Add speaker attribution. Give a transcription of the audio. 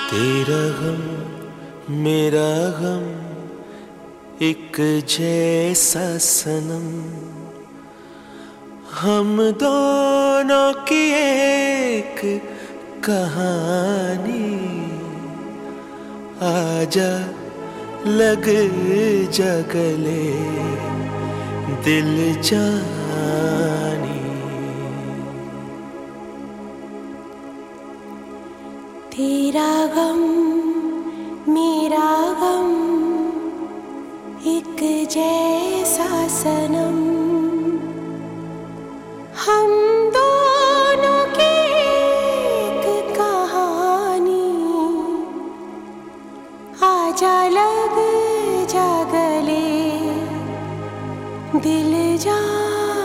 Speaker 1: तेरा गम मेरा गम एक जैसा सनम, हम दोनों की एक कहानी। आजा लग जा गले दिल जानी।
Speaker 2: तेरा गम मेरा गम एक जैसा सनम, हम दोनों की एक कहानी। आजा लग जा गले दिल जानी।